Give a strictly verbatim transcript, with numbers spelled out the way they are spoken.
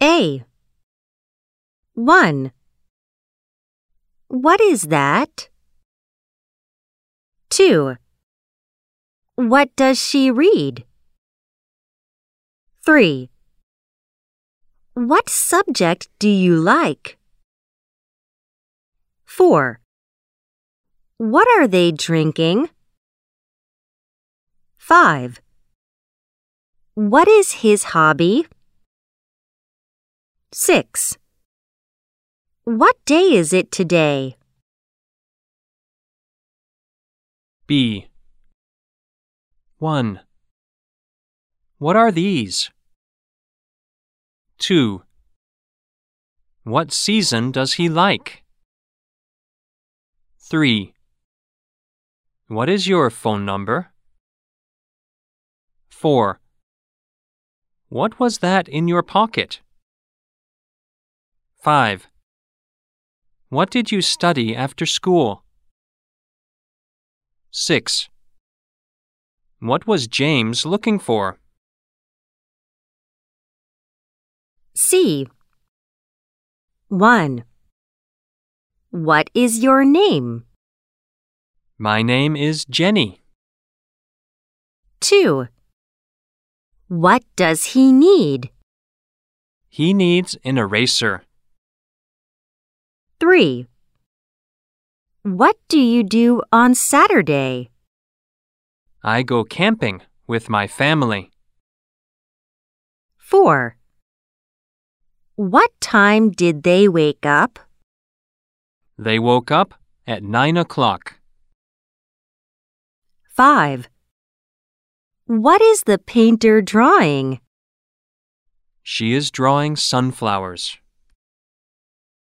A. one. What is that? two. What does she read? three. What subject do you like? four. What are they drinking? five. What is his hobby? six. What day is it today? B. one. What are these? two. What season does he like? three. What is your phone number? four. What was that in your pocket? five. What did you study after school? six. What was James looking for? C. one. What is your name? My name is Jenny. two. What does he need? He needs an eraser. three. What do you do on Saturday? I go camping with my family. four. What time did they wake up? They woke up at nine o'clock. five. What is the painter drawing? She is drawing sunflowers.